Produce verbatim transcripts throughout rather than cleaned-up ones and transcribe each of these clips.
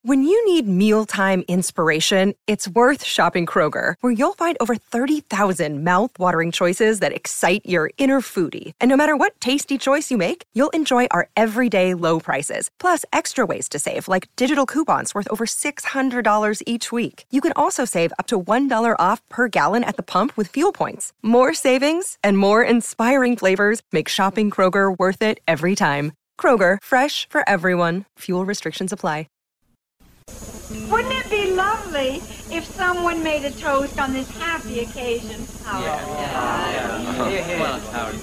When you need mealtime inspiration, it's worth shopping Kroger, where you'll find over thirty thousand mouth-watering choices that excite your inner foodie. And no matter what tasty choice you make, you'll enjoy our everyday low prices, plus extra ways to save, like digital coupons worth over six hundred dollars each week. You can also save up to one dollar off per gallon at the pump with fuel points. More savings and more inspiring flavors make shopping Kroger worth it every time. Kroger, fresh for everyone. Fuel restrictions apply. Wouldn't it be lovely if someone made a toast on this happy occasion? Oh, yeah. Yeah. Yeah. Yeah.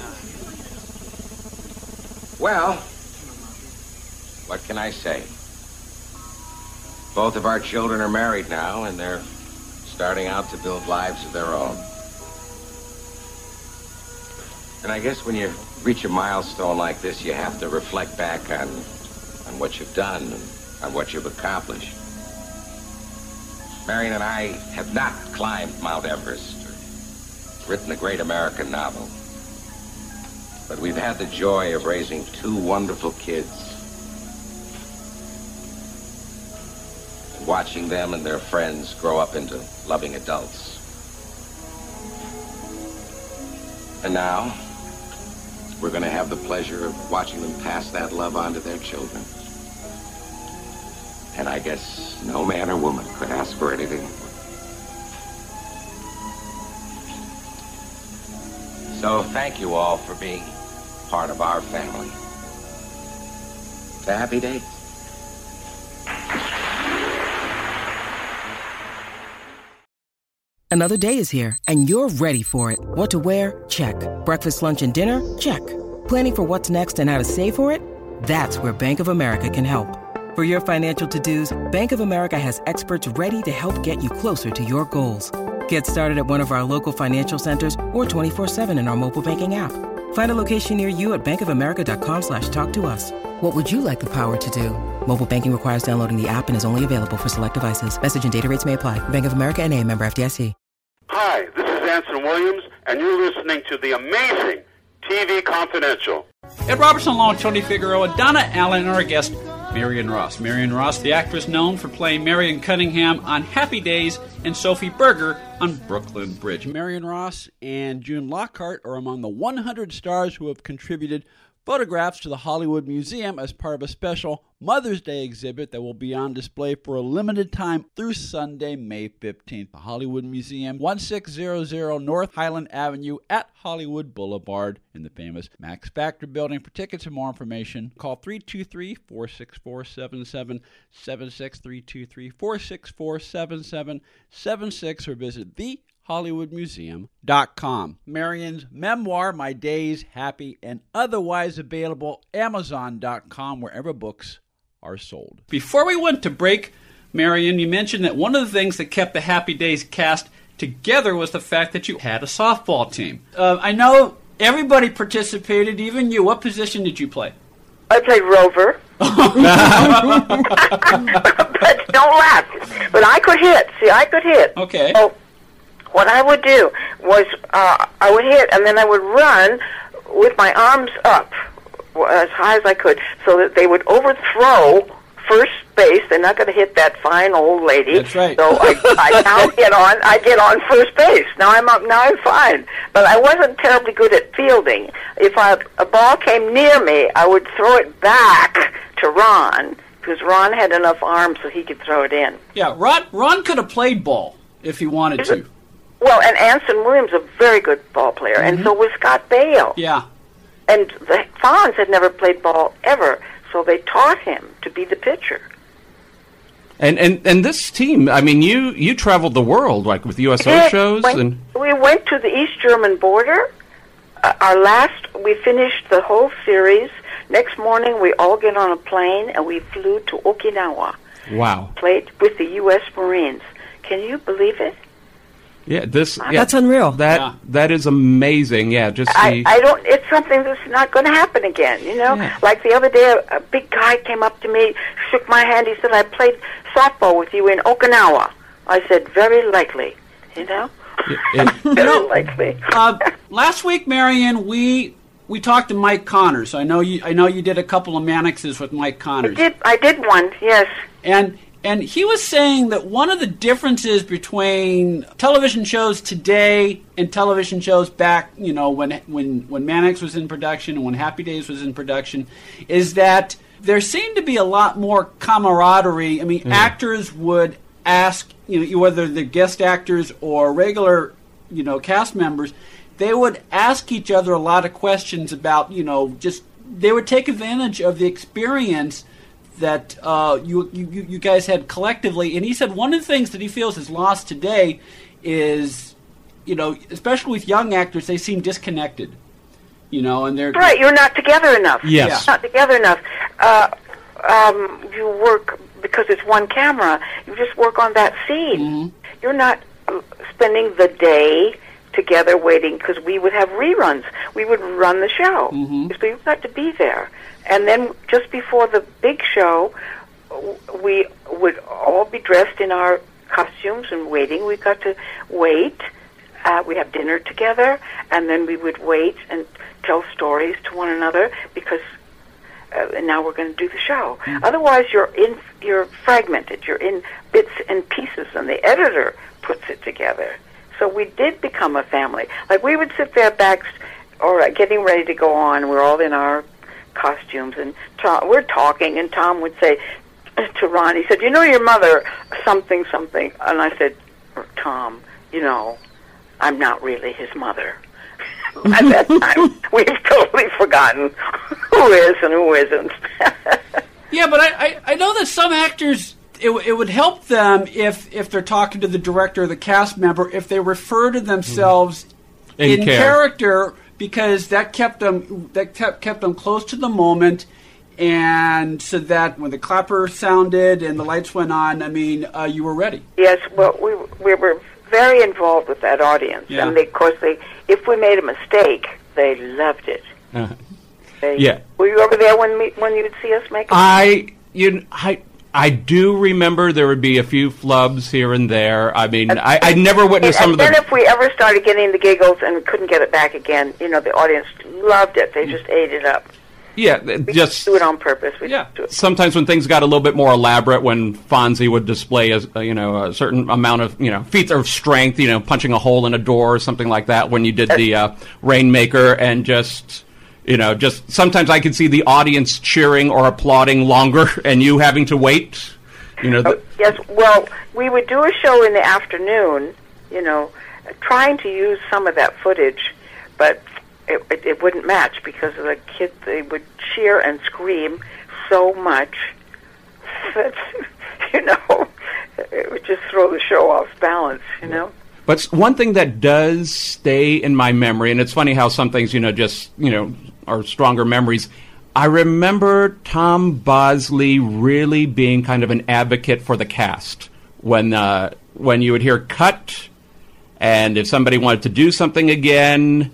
Well, what can I say? Both of our children are married now, and they're starting out to build lives of their own. And I guess when you reach a milestone like this, you have to reflect back on, on what you've done and on what you've accomplished. Marion and I have not climbed Mount Everest or written a great American novel, but we've had the joy of raising two wonderful kids and watching them and their friends grow up into loving adults. And now, we're going to have the pleasure of watching them pass that love on to their children. And I guess no man or woman could ask for anything more. So thank you all for being part of our family. To happy days. Another day is here, and you're ready for it. What to wear? Check. Breakfast, lunch, and dinner? Check. Planning for what's next and how to save for it? That's where Bank of America can help. For your financial to-dos, Bank of America has experts ready to help get you closer to your goals. Get started at one of our local financial centers or twenty-four seven in our mobile banking app. Find a location near you at bankofamerica.com slash talk to us. What would you like the power to do? Mobile banking requires downloading the app and is only available for select devices. Message and data rates may apply. Bank of America N A, member F D I C. Hi, this is Anson Williams, and you're listening to the amazing T V Confidential. Ed Robertson along with Tony Figueroa, Donna Allen, and our guest, Marion Ross. Marion Ross, the actress known for playing Marion Cunningham on Happy Days and Sophie Berger on Brooklyn Bridge. Marion Ross and June Lockhart are among the one hundred stars who have contributed photographs to the Hollywood Museum as part of a special Mother's Day exhibit that will be on display for a limited time through Sunday, May fifteenth. The Hollywood Museum, sixteen hundred North Highland Avenue at Hollywood Boulevard in the famous Max Factor building. For tickets and more information, call three two three, four six four, seven seven seven six, three two three, four six four, seven seven seven six, or visit the hollywood museum dot com. Marion's memoir, My Days, Happy and Otherwise, available amazon dot com, wherever books are sold. Before we went to break, Marion, you mentioned that one of the things that kept the Happy Days cast together was the fact that you had a softball team. Uh, I know everybody participated, even you. What position did you play? I played rover. But don't laugh. But I could hit. See, I could hit. Okay. So what I would do was uh, I would hit, and then I would run with my arms up as high as I could, so that they would overthrow first base. They're not going to hit that fine old lady. That's right. So I, I now get on. I get on first base. Now I'm up. Now I'm fine. But I wasn't terribly good at fielding. If I, a ball came near me, I would throw it back to Ron, because Ron had enough arms so he could throw it in. Yeah, Ron. Ron could have played ball if he wanted to. Well, and Anson Williams, a very good ball player, mm-hmm. and so was Scott Bale. Yeah. And the Fonz had never played ball ever, so they taught him to be the pitcher. And and, and this team, I mean, you, you traveled the world, like with U S O we shows? Went, and we went to the East German border. Uh, our last, we finished the whole series. Next morning, we all get on a plane, and we flew to Okinawa. Wow. Played with the U S Marines. Can you believe it? Yeah, this yeah, that's unreal. That yeah. that is amazing. Yeah, just I, I don't. It's something that's not going to happen again. You know, yeah. like the other day, a, a big guy came up to me, shook my hand. He said, "I played softball with you in Okinawa." I said, "Very likely." You know, it, it, very likely. uh, last week, Marion, we we talked to Mike Connors. I know you. I know you did a couple of Mannixes with Mike Connors. I did. I did one. Yes. And And he was saying that one of the differences between television shows today and television shows back, you know, when when when Mannix was in production and when Happy Days was in production, is that there seemed to be a lot more camaraderie. I mean, mm. actors would ask, you know, whether they're guest actors or regular, you know, cast members, they would ask each other a lot of questions about, you know, just they would take advantage of the experience that uh, you, you you guys had collectively. And he said one of the things that he feels is lost today is, you know, especially with young actors, they seem disconnected. You know, and they're right. You're not together enough. Yes, not together enough. Uh, um, you work because it's one camera. You just work on that scene. Mm-hmm. You're not spending the day together waiting, because we would have reruns. We would run the show. Mm-hmm. So you've got to be there. And then just before the big show, we would all be dressed in our costumes and waiting. We got to wait. Uh, we have dinner together, and then we would wait and tell stories to one another, because uh, and now we're going to do the show. Mm-hmm. Otherwise, you're in, you're fragmented. You're in bits and pieces, and the editor puts it together. So we did become a family. Like, we would sit there back, or uh, getting ready to go on. We're all in our costumes, and Tom, we're talking, and Tom would say to Ron, he said, "You know your mother, something, something." And I said, "Tom, you know, I'm not really his mother." At that time, we've totally forgotten who is and who isn't. Yeah, but I, I, I know that some actors, it, it would help them if, if they're talking to the director or the cast member, if they refer to themselves mm. in, in character, because that kept them that kept, kept them close to the moment, and so that when the clapper sounded and the lights went on, I mean, uh, you were ready. Yes, well, we we were very involved with that audience, yeah. and they, of course, they if we made a mistake, they loved it. Uh-huh. They, yeah. Were you over there when we, when you would see us make it? I you I. I do remember there would be a few flubs here and there. I mean, and, I, I never witnessed and, some and of the... And then if we ever started getting the giggles and couldn't get it back again, you know, the audience loved it. They just ate it up. Yeah, we just... do it on purpose. We yeah. do it. Sometimes when things got a little bit more elaborate, when Fonzie would display, a, a, you know, a certain amount of, you know, feats of strength, you know, punching a hole in a door or something like that, when you did the uh, Rainmaker, and just... You know, just sometimes I could see the audience cheering or applauding longer and you having to wait. You know, the oh, yes, well, we would do a show in the afternoon, you know, trying to use some of that footage, but it, it, it wouldn't match because of the kids. They would cheer and scream so much that, you know, it would just throw the show off balance, you know. But one thing that does stay in my memory, and it's funny how some things, you know, just, you know, are stronger memories. I remember Tom Bosley really being kind of an advocate for the cast. When uh, when you would hear cut, and if somebody wanted to do something again,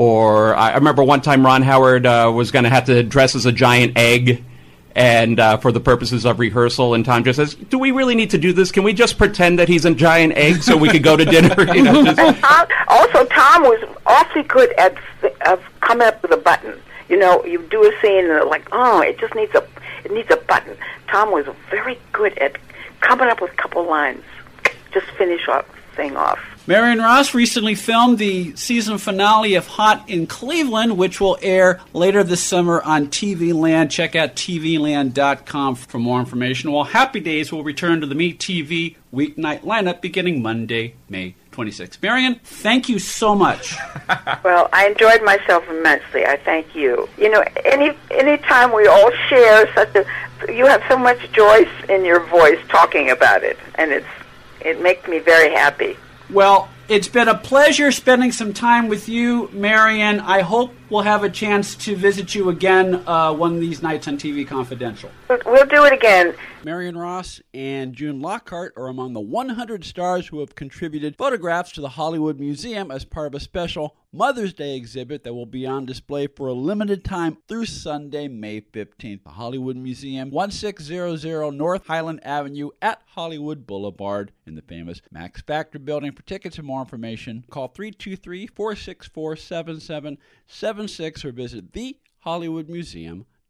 or I remember one time Ron Howard uh, was going to have to dress as a giant egg, and uh, for the purposes of rehearsal, and Tom just says, "Do we really need to do this? Can we just pretend that he's a giant egg so we could go to dinner?" You know, just... And Tom, also, Tom was awfully good at of coming up with a button. You know, you do a scene and like, oh, it just needs a it needs a button. Tom was very good at coming up with a couple lines, just finish off thing off. Marion Ross recently filmed the season finale of Hot in Cleveland, which will air later this summer on T V Land. Check out T V land dot com for more information. While Happy Days will return to the MeTV weeknight lineup beginning Monday, May twenty-sixth. Marion, thank you so much. Well, I enjoyed myself immensely. I thank you. You know, any any time we all share such a, you have so much joy in your voice talking about it, and it's it makes me very happy. Well, it's been a pleasure spending some time with you, Marion. I hope we'll have a chance to visit you again uh, one of these nights on T V Confidential. We'll do it again. Marion Ross and June Lockhart are among the one hundred stars who have contributed photographs to the Hollywood Museum as part of a special Mother's Day exhibit that will be on display for a limited time through Sunday, May fifteenth. The Hollywood Museum, sixteen hundred North Highland Avenue at Hollywood Boulevard in the famous Max Factor building. For tickets and more information, call three two three, four six four, seven seven seven six or visit the hollywood museum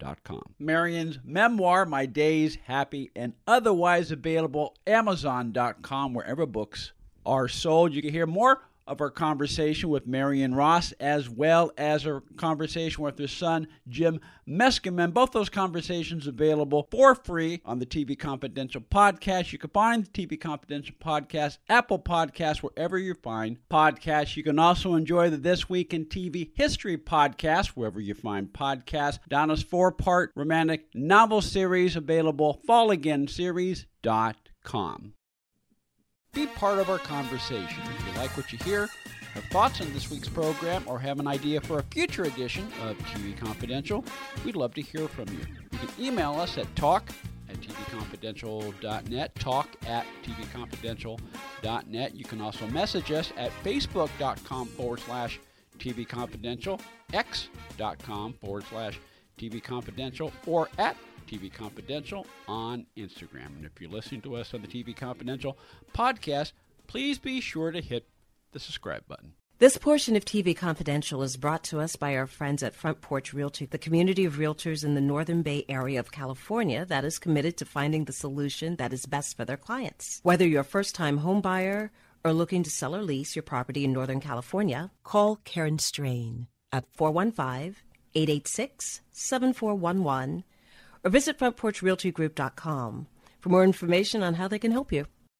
dot com. Marion's memoir, My Days, Happy and Otherwise, available Amazon dot com, wherever books are sold. You can hear more of our conversation with Marion Ross, as well as our conversation with her son, Jim Meskimen. Both those conversations available for free on the T V Confidential podcast. You can find the T V Confidential podcast, Apple Podcasts, wherever you find podcasts. You can also enjoy the This Week in T V History podcast, wherever you find podcasts. Donna's four-part romantic novel series available, fall again series dot com. Be part of our conversation. If you like what you hear, have thoughts on this week's program, or have an idea for a future edition of T V Confidential, we'd love to hear from you. You can email us at talk at T V confidential dot net, talk at T V confidential dot net. You can also message us at facebook.com forward slash TV Confidential, x.com forward slash TV Confidential, or at T V Confidential on Instagram. And if you're listening to us on the T V Confidential podcast, please be sure to hit the subscribe button. This portion of T V Confidential is brought to us by our friends at Front Porch Realty, the community of realtors in the Northern Bay area of California that is committed to finding the solution that is best for their clients. Whether you're a first-time home buyer or looking to sell or lease your property in Northern California, call Karen Strain at four one five, eight eight six, seven four one one or visit front porch realty group dot com for more information on how they can help you.